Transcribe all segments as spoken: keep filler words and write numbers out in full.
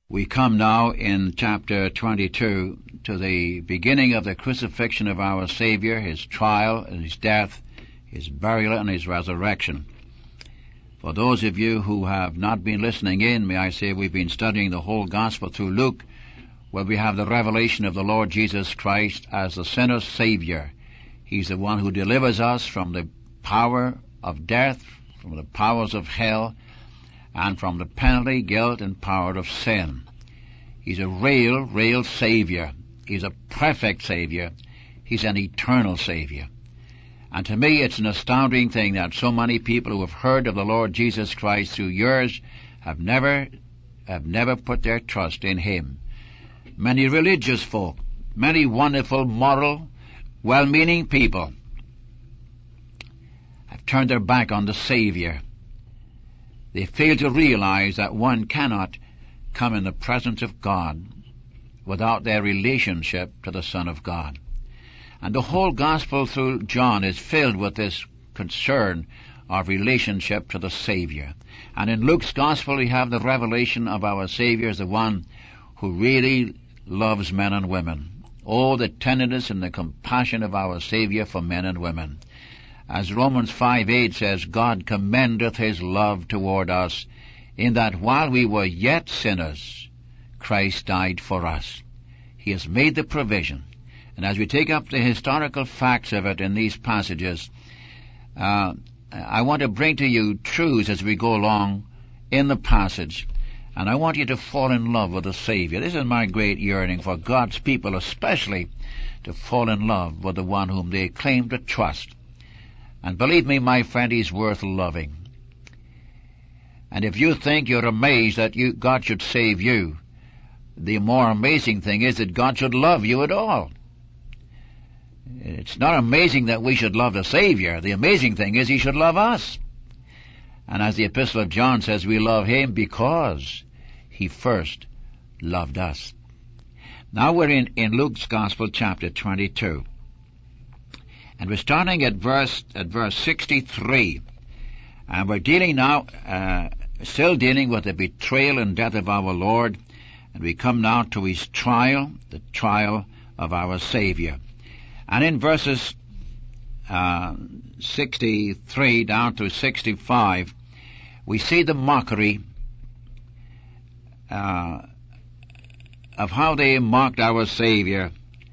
We come now in chapter twenty-two to the beginning of the crucifixion of our Savior, his trial and his death, his burial and his resurrection. For those of you who have not been listening in, may I say we've been studying the whole gospel through Luke, where we have the revelation of the Lord Jesus Christ as the sinner's Savior. He's the one who delivers us from the power of death, from the powers of hell, and from the penalty, guilt, and power of sin. He's a real, real Savior. He's a perfect Savior. He's an eternal Savior. And to me, it's an astounding thing that so many people who have heard of the Lord Jesus Christ through years have never, have never put their trust in Him. Many religious folk, many wonderful, moral, well-meaning people have turned their back on the Savior. They fail to realize that one cannot come in the presence of God without their relationship to the Son of God. And the whole gospel through John is filled with this concern of relationship to the Savior. And in Luke's gospel we have the revelation of our Savior as the one who really loves men and women. Oh, the tenderness and the compassion of our Savior for men and women. As Romans five eight says, God commendeth his love toward us, in that while we were yet sinners, Christ died for us. He has made the provision. And as we take up the historical facts of it in these passages, uh, I want to bring to you truths as we go along in the passage. And I want you to fall in love with the Savior. This is my great yearning for God's people, especially to fall in love with the one whom they claim to trust. And believe me, my friend, he's worth loving. And if you think you're amazed that you, God should save you, the more amazing thing is that God should love you at all. It's not amazing that we should love the Savior. The amazing thing is he should love us. And as the Epistle of John says, we love him because he first loved us. Now we're in, in Luke's Gospel, chapter twenty-two. And we're starting at verse at verse sixty-three. And we're dealing now, uh, still dealing with the betrayal and death of our Lord. And we come now to his trial, the trial of our Savior. And in verses uh, sixty-three down to sixty-five, we see the mockery uh, of how they mocked our Savior.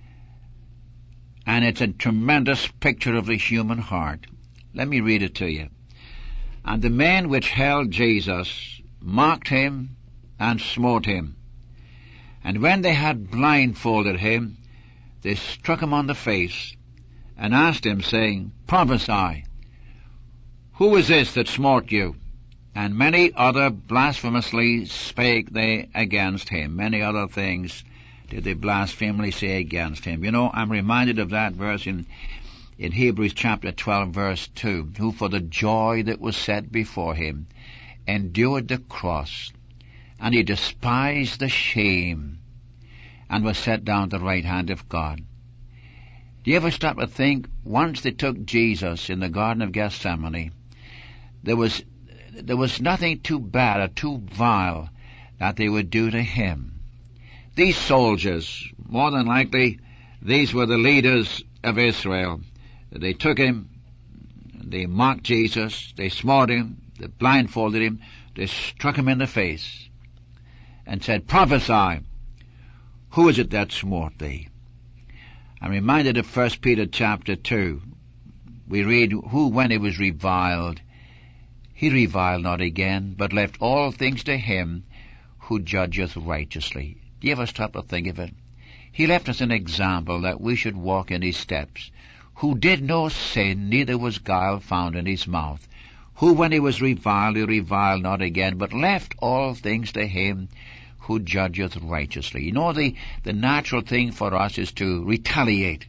And it's a tremendous picture of the human heart. Let me read it to you. And the men which held Jesus mocked him and smote him. And when they had blindfolded him, they struck him on the face, and asked him, saying, Prophesy, who is this that smote you? And many other blasphemously spake they against him. Many other things did they blasphemily say against him. You know, I'm reminded of that verse in, in Hebrews chapter twelve, verse two, who for the joy that was set before him endured the cross, and he despised the shame, and was set down at the right hand of God. Do you ever stop to think, once they took Jesus in the Garden of Gethsemane, there was there was nothing too bad or too vile that they would do to him. These soldiers, more than likely, these were the leaders of Israel. They took him, they mocked Jesus, they smote him, they blindfolded him, they struck him in the face, and said, Prophesy, who is it that smote thee? I'm reminded of First Peter chapter two. We read, Who when he was reviled, he reviled not again, but left all things to him who judgeth righteously. Do you ever stop to think of it? He left us an example that we should walk in his steps, who did no sin, neither was guile found in his mouth, who when he was reviled, he reviled not again, but left all things to him who judgeth righteously. You know, the, the natural thing for us is to retaliate.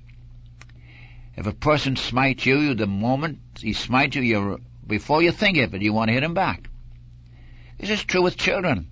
If a person smites you, the moment he smites you, you're, before you think of it, you want to hit him back. This is true with children.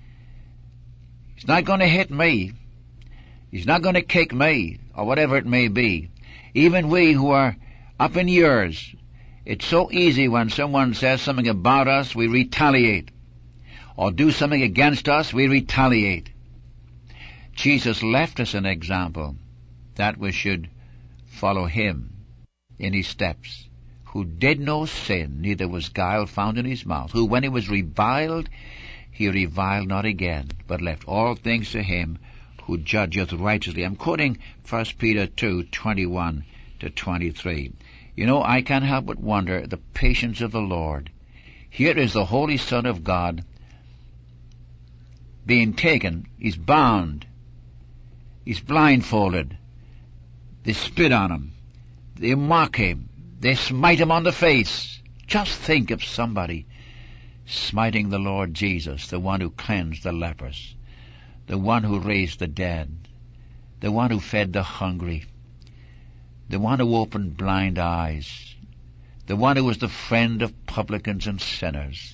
He's not going to hit me. He's not going to kick me, or whatever it may be. Even we who are up in years, it's so easy when someone says something about us, we retaliate. or do something against us, we retaliate. Jesus left us an example that we should follow him in his steps, who did no sin, neither was guile found in his mouth, who when he was reviled, he reviled not again, but left all things to him who judgeth righteously. I'm quoting First Peter two, twenty-one to twenty-three. You know, I can't help but wonder the patience of the Lord. Here is the Holy Son of God being taken. He's bound. He's blindfolded. They spit on him. They mock him. They smite him on the face. Just think of somebody smiting the Lord Jesus, the one who cleansed the lepers, the one who raised the dead, the one who fed the hungry, the one who opened blind eyes, the one who was the friend of publicans and sinners.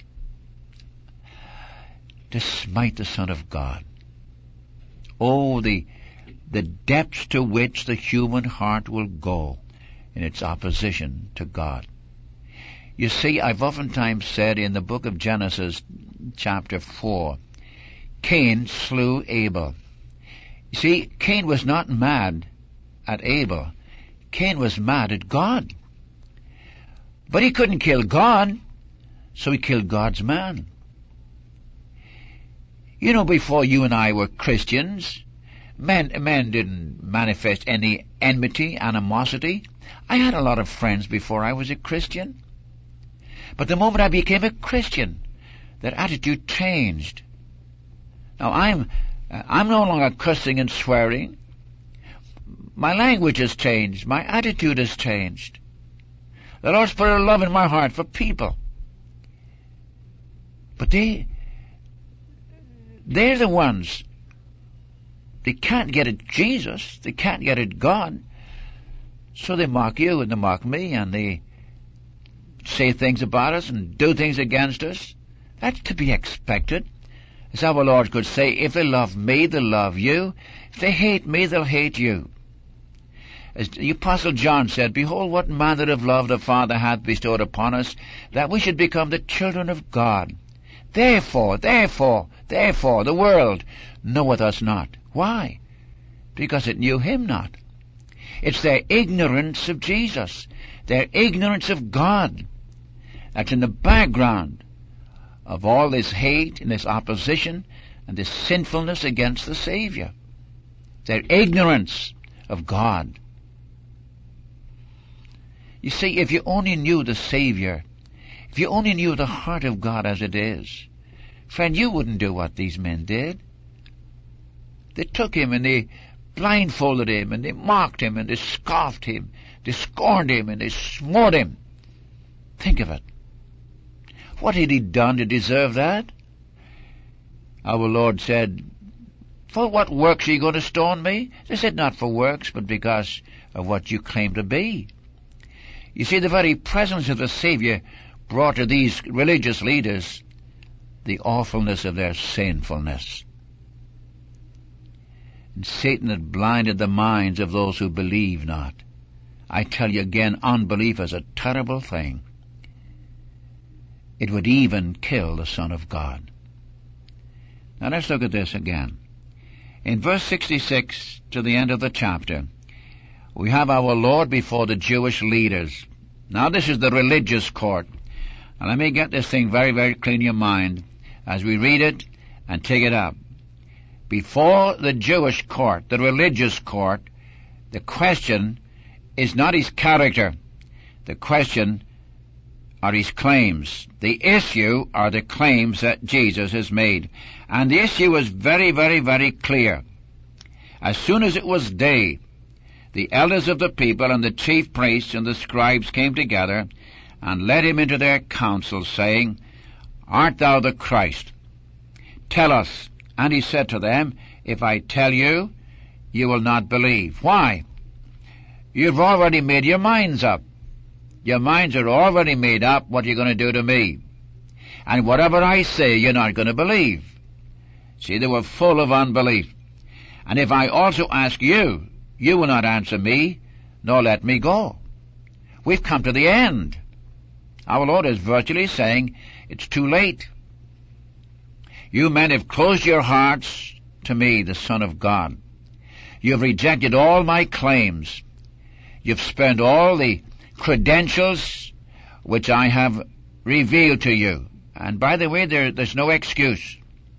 To smite the Son of God. Oh, the, the depths to which the human heart will go in its opposition to God. You see, I've oftentimes said in the book of Genesis, chapter four, Cain slew Abel. You see, Cain was not mad at Abel. Cain was mad at God. But he couldn't kill God, so he killed God's man. You know, before you and I were Christians, men, men didn't manifest any enmity, animosity. I had a lot of friends before I was a Christian. But the moment I became a Christian, that attitude changed. Now I'm, uh, I'm no longer cursing and swearing. My language has changed. My attitude has changed. The Lord's put a love in my heart for people. But they, they're the ones, they can't get at Jesus. They can't get at God. So they mock you and they mock me and they say things about us and do things against us. That's to be expected. As our Lord could say, if they love me, they'll love you. If they hate me, they'll hate you. As the Apostle John said, behold, what manner of love the Father hath bestowed upon us, that we should become the children of God. Therefore, therefore, therefore, the world knoweth us not. Why? Because it knew him not. It's their ignorance of Jesus, their ignorance of God, that's in the background of all this hate and this opposition and this sinfulness against the Savior. Their ignorance of God. You see, if you only knew the Savior, if you only knew the heart of God as it is, friend, you wouldn't do what these men did. They took him and they blindfolded him and they mocked him and they scoffed him, they scorned him and they smote him. Think of it. What had he done to deserve that? Our Lord said, for what works are you going to stone me? They said, not for works, but because of what you claim to be. You see, the very presence of the Savior brought to these religious leaders the awfulness of their sinfulness. And Satan had blinded the minds of those who believe not. I tell you again, unbelief is a terrible thing. It would even kill the Son of God. Now let's look at this again. In verse sixty-six to the end of the chapter, we have our Lord before the Jewish leaders. Now this is the religious court. Now let me get this thing very, very clear in your mind as we read it and take it up. Before the Jewish court, the religious court, the question is not his character. The question are his claims. The issue are the claims that Jesus has made. And the issue is very, very, very clear. As soon as it was day, the elders of the people and the chief priests and the scribes came together and led him into their council, saying, Art thou the Christ? Tell us. And he said to them, If I tell you, you will not believe. Why? You've already made your minds up. Your minds are already made up what you're going to do to me. And whatever I say, you're not going to believe. See, they were full of unbelief. And if I also ask you, you will not answer me, nor let me go. We've come to the end. Our Lord is virtually saying, it's too late. You men have closed your hearts to me, the Son of God. You have rejected all my claims. You've spurned all the credentials which I have revealed to you. And by the way, there, there's no excuse.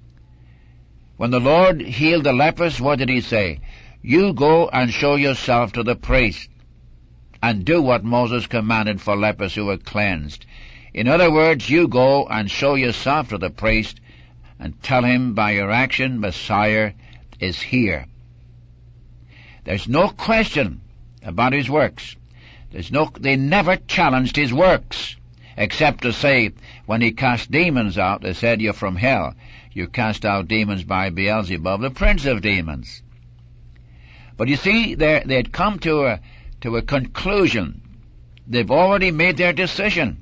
When the Lord healed the lepers, what did he say? You go and show yourself to the priest and do what Moses commanded for lepers who were cleansed. In other words, you go and show yourself to the priest and tell him by your action, Messiah is here. There's no question about his works. There's no, they never challenged his works, except to say, when he cast demons out, they said, you're from hell. You cast out demons by Beelzebub, the prince of demons. But you see, they had come to a, to a conclusion. They've already made their decision.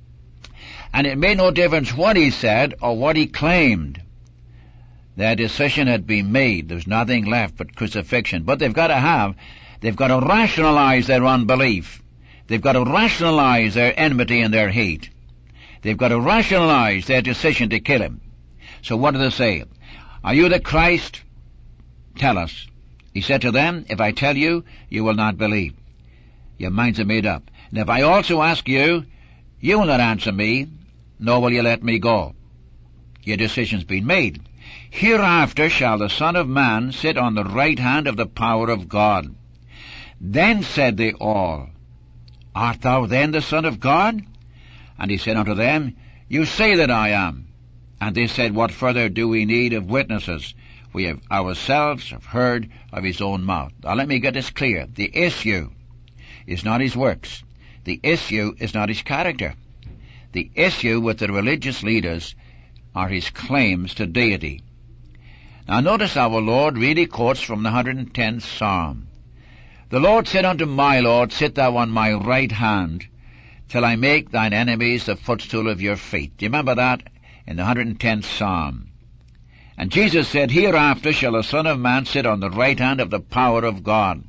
And it made no difference what he said or what he claimed. Their decision had been made. There's nothing left but crucifixion. But they've got to have, they've got to rationalize their unbelief. They've got to rationalize their enmity and their hate. They've got to rationalize their decision to kill him. So what do they say? Are you the Christ? Tell us. He said to them, if I tell you, you will not believe. Your minds are made up. And if I also ask you, you will not answer me, nor will you let me go. Your decision's been made. Hereafter shall the Son of Man sit on the right hand of the power of God. Then said they all, Art thou then the Son of God? And he said unto them, You say that I am. And they said, What further do we need of witnesses? We have ourselves have heard of his own mouth. Now let me get this clear. The issue is not his works. The issue is not his character. The issue with the religious leaders are his claims to deity. Now notice our Lord really quotes from the one hundred tenth Psalm. The Lord said unto my Lord, Sit thou on my right hand, till I make thine enemies the footstool of your feet. Do you remember that? In the one hundred tenth Psalm. And Jesus said, Hereafter shall the Son of Man sit on the right hand of the power of God.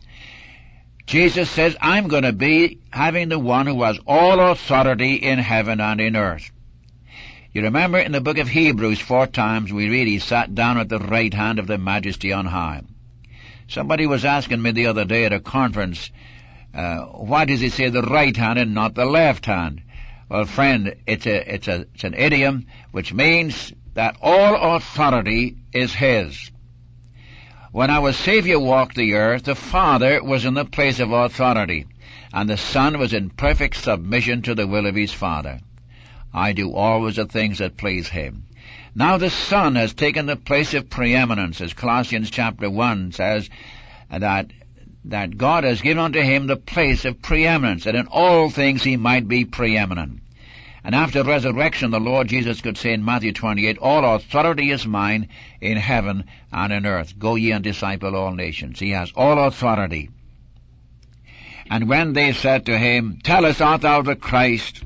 Jesus says, I'm going to be having the one who has all authority in heaven and in earth. You remember in the book of Hebrews, four times we read he sat down at the right hand of the Majesty on high. Somebody was asking me the other day at a conference, uh, why does he say the right hand and not the left hand? Well, friend, it's a, it's a, it's an idiom which means that all authority is his. When our Savior walked the earth, the Father was in the place of authority, and the Son was in perfect submission to the will of his Father. I do always the things that please him. Now the Son has taken the place of preeminence, as Colossians chapter one says, that, that God has given unto him the place of preeminence, that in all things he might be preeminent. And after resurrection, the Lord Jesus could say in Matthew twenty-eight, All authority is mine in heaven and in earth. Go ye and disciple all nations. He has all authority. And when they said to him, Tell us, art thou the Christ?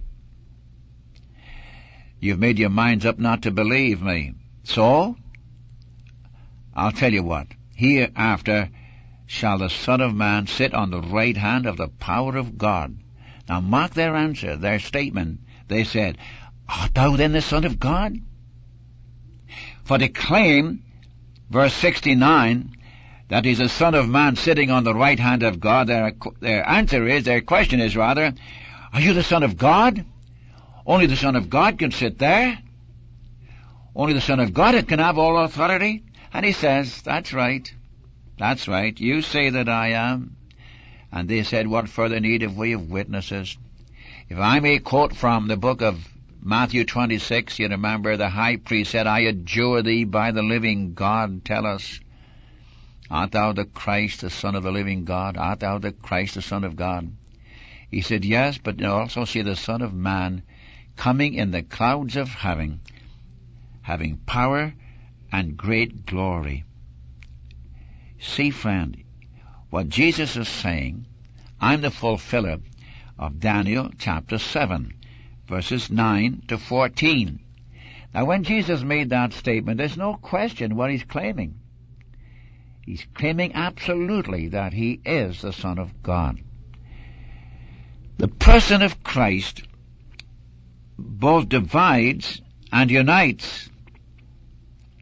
You've made your minds up not to believe me. So, I'll tell you what. Hereafter shall the Son of Man sit on the right hand of the power of God. Now mark their answer, their statement. They said, Art thou then the Son of God? For to claim, verse sixty-nine, that he's the Son of Man sitting on the right hand of God, their, their answer is, their question is rather, Are you the Son of God? Only the Son of God can sit there. Only the Son of God can have all authority. And he says, That's right. That's right. You say that I am. And they said, What further need have we of witnesses? If I may quote from the book of Matthew twenty-six, you remember the high priest said, I adjure thee by the living God, tell us, art thou the Christ, the Son of the living God? Art thou the Christ, the Son of God? He said, Yes, but you also see the Son of Man coming in the clouds of heaven, having power and great glory. See, friend, what Jesus is saying, I'm the fulfiller of Daniel chapter seven, verses nine to fourteen. Now when Jesus made that statement, there's no question what he's claiming. He's claiming absolutely that he is the Son of God. The person of Christ both divides and unites.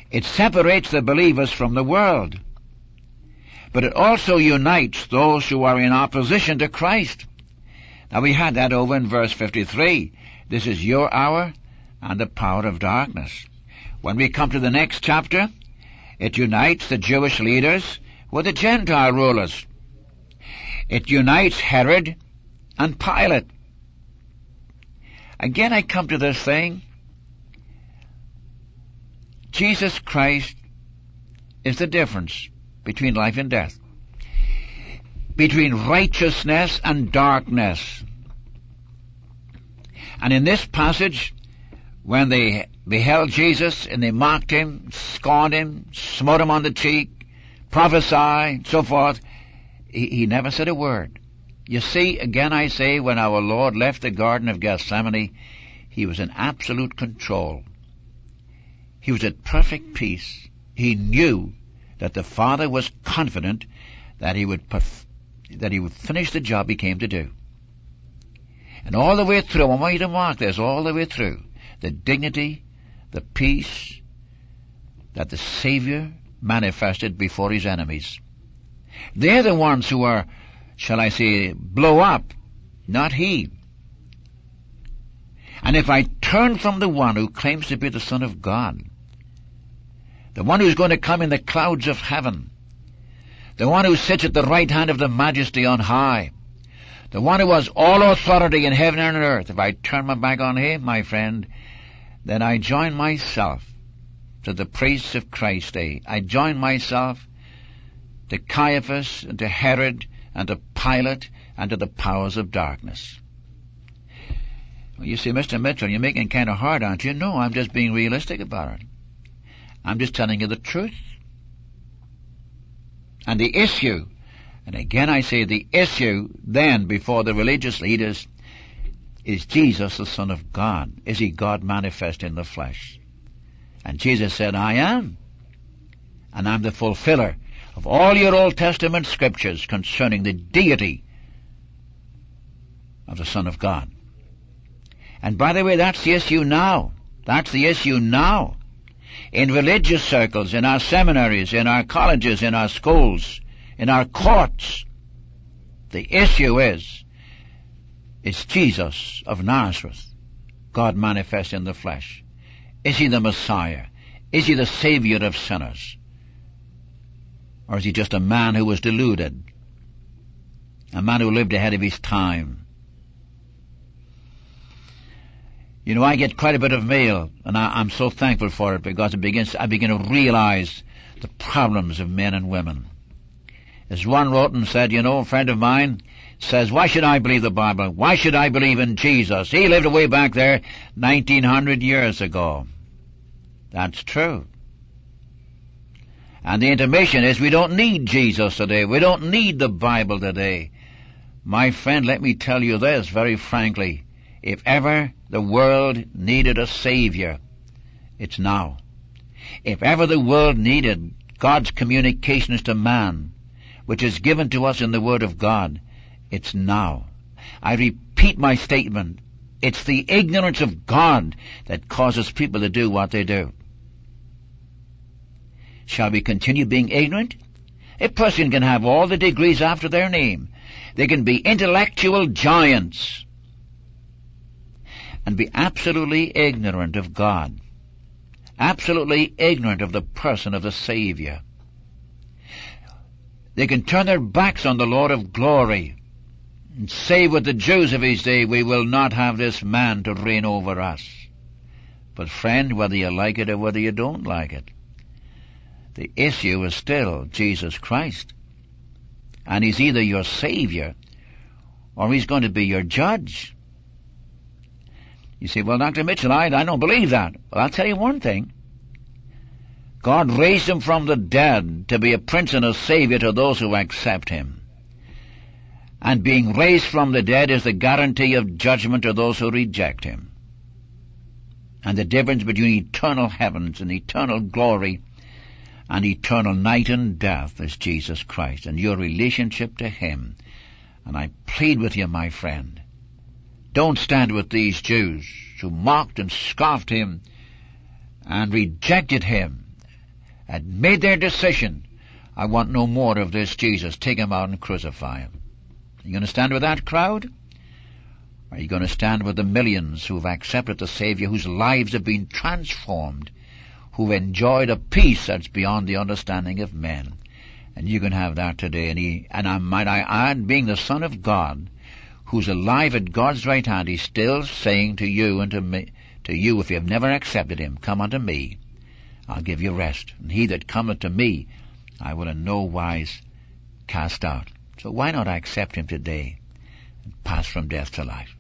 It separates the believers from the world. But it also unites those who are in opposition to Christ. Now we had that over in verse fifty-three. This is your hour and the power of darkness. When we come to the next chapter, it unites the Jewish leaders with the Gentile rulers. It unites Herod and Pilate. Again I come to this thing. Jesus Christ is the difference between life and death, between righteousness and darkness. And in this passage, when they beheld Jesus and they mocked him, scorned him, smote him on the cheek, prophesied, so forth, he, he never said a word. You see, again I say, when our Lord left the Garden of Gethsemane, he was in absolute control. He was at perfect peace. He knew that the Father was confident that he would perf- that he would finish the job he came to do. And all the way through, I want you to mark this, all the way through, the dignity, the peace that the Savior manifested before his enemies. They're the ones who are, shall I say, blow up, not he. And if I turn from the one who claims to be the Son of God, the one who's going to come in the clouds of heaven, the one who sits at the right hand of the Majesty on high, the one who has all authority in heaven and on earth, if I turn my back on him, my friend, then I join myself to the priests of Christ's day. I join myself to Caiaphas and to Herod and to Pilate and to the powers of darkness. Well, you see, Mister Mitchell, you're making it kind of hard, aren't you? No, I'm just being realistic about it. I'm just telling you the truth. And the issue, and again I say the issue then before the religious leaders, is Jesus the Son of God? Is he God manifest in the flesh? And Jesus said, I am. And I'm the fulfiller of all your Old Testament scriptures concerning the deity of the Son of God. And by the way, that's the issue now. That's the issue now. In religious circles, in our seminaries, in our colleges, in our schools, in our courts, the issue is, is Jesus of Nazareth, God manifest in the flesh? Is he the Messiah? Is he the Savior of sinners? Or is he just a man who was deluded? A man who lived ahead of his time? You know, I get quite a bit of mail, and I, I'm so thankful for it, because it begins, I begin to realize the problems of men and women. As one wrote and said, you know, a friend of mine says, why should I believe the Bible? Why should I believe in Jesus? He lived way back there nineteen hundred years ago. That's true. And the intimation is we don't need Jesus today. We don't need the Bible today. My friend, let me tell you this very frankly. If ever the world needed a Savior, it's now. If ever the world needed God's communications to man, which is given to us in the Word of God, it's now. I repeat my statement. It's the ignorance of God that causes people to do what they do. Shall we continue being ignorant? A person can have all the degrees after their name. They can be intellectual giants and be absolutely ignorant of God, absolutely ignorant of the person of the Savior. They can turn their backs on the Lord of glory and say with the Jews of his day, we will not have this man to reign over us. But friend, whether you like it or whether you don't like it, the issue is still Jesus Christ. And he's either your Savior or he's going to be your judge. You say, well, Doctor Mitchell, I, I don't believe that. Well, I'll tell you one thing. God raised him from the dead to be a prince and a savior to those who accept him. And being raised from the dead is the guarantee of judgment to those who reject him. And the difference between eternal heavens and eternal glory and eternal night and death is Jesus Christ and your relationship to him. And I plead with you, my friend, don't stand with these Jews who mocked and scoffed him and rejected him had made their decision. I want no more of this Jesus. Take him out and crucify him. Are you going to stand with that crowd? Are you going to stand with the millions who've accepted the Savior, whose lives have been transformed, who've enjoyed a peace that's beyond the understanding of men? And you can have that today. And, he, and I might I add, being the Son of God, who's alive at God's right hand, he's still saying to you and to me, to you, if you have never accepted him, come unto me, I'll give you rest. And he that cometh to me, I will in no wise cast out. So why not accept him today and pass from death to life?